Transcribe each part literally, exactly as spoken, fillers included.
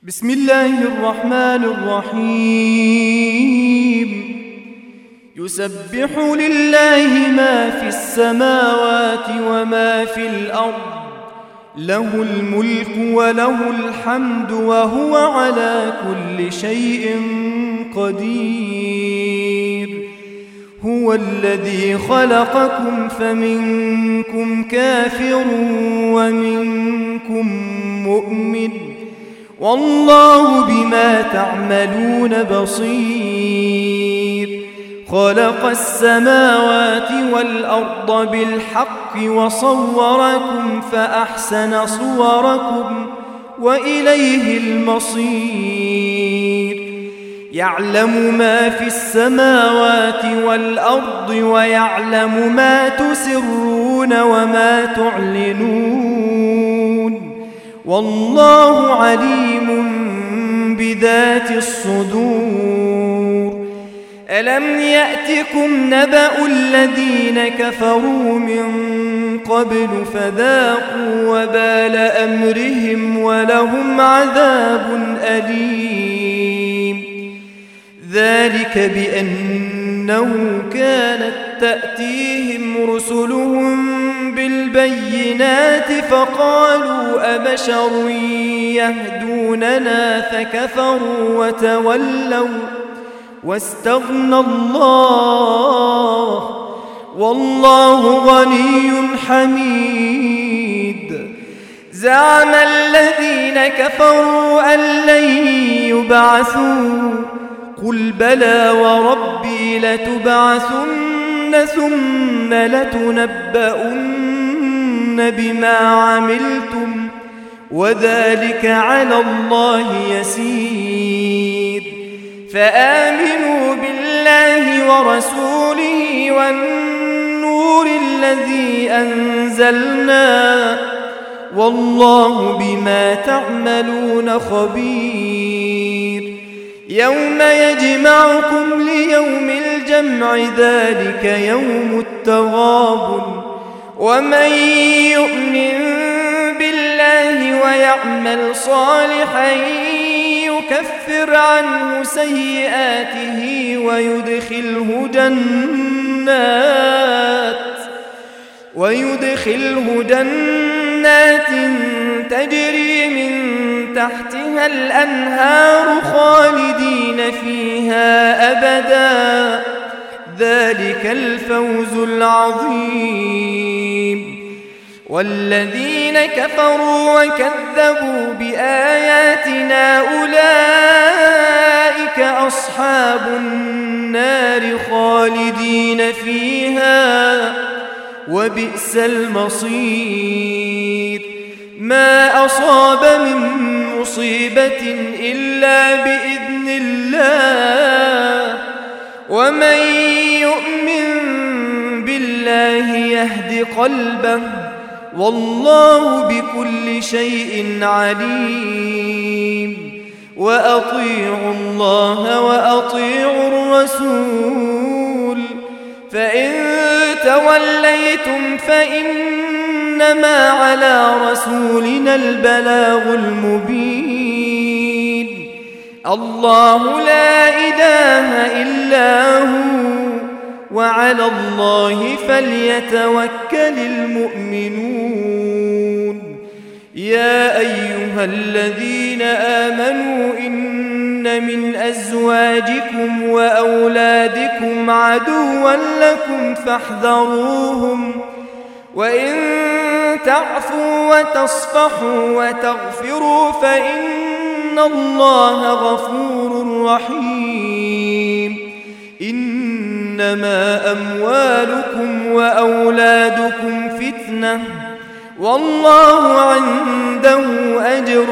بسم الله الرحمن الرحيم يسبح لله ما في السماوات وما في الأرض له الملك وله الحمد وهو على كل شيء قدير. هو الذي خلقكم فمنكم كافر ومنكم مؤمن والله بما تعملون بصير. خلق السماوات والأرض بالحق وصوركم فأحسن صوركم وإليه المصير. يعلم ما في السماوات والأرض ويعلم ما تسرون وما تعلنون والله عليم بذات الصدور. ألم يأتكم نبأ الذين كفروا من قبل فذاقوا وبال أمرهم ولهم عذاب أليم. ذلك بأنه كانت تأتيهم رسلهم بالبينات فقالوا أبشر يهدوننا فكفروا وتولوا واستغنى الله والله غني حميد. زعم الذين كفروا أن لن يبعثوا قل بلى وربي لتبعثن ثم لتنبؤن بما عملتم وذلك على الله يسير. فآمنوا بالله ورسوله والنور الذي أنزلنا والله بما تعملون خبير. يوم يجمعكم ليوم الجمع ذلك يوم التغابن. ومن يؤمن بالله ويعمل صالحا يكفر عنه سيئاته ويدخله جنات ويدخله جنات تجري من تحتها الأنهار خالدين فيها أبدا ذلك الفوز العظيم. والذين كفروا وكذبوا بآياتنا أولئك أصحاب النار خالدين فيها وبئس المصير. ما أصاب من مصيبة إلا بإذن الله ومن يؤمن بالله يهد قلبه والله بكل شيء عليم. وأطيعوا الله وأطيعوا الرسول فإن توليتم فإنما على رسولنا البلاغ المبين. الله لا إله إلا هو وعلى الله فليتوكل المؤمنون. يا أيها الذين آمنوا إن من أزواجكم وأولادكم عدوا لكم فاحذروهم وإن تعفوا وتصفحوا وتغفروا فإن الله غفور رحيم. إنما أموالكم وأولادكم فتنة والله عنده أجر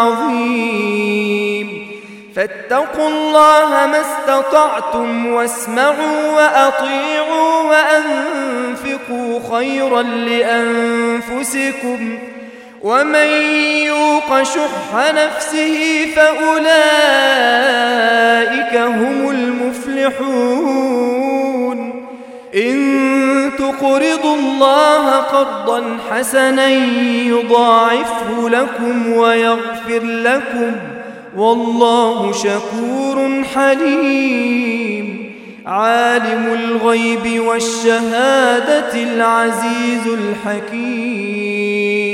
عظيم. فاتقوا الله ما استطعتم واسمعوا وأطيعوا وأنفقوا خيرا لأنفسكم ومن يوق شح نفسه فأولئك هم المفلحون. إن تقرضوا الله قرضا حسنا يضاعفه لكم ويغفر لكم والله شكور حليم عالم الغيب والشهادة العزيز الحكيم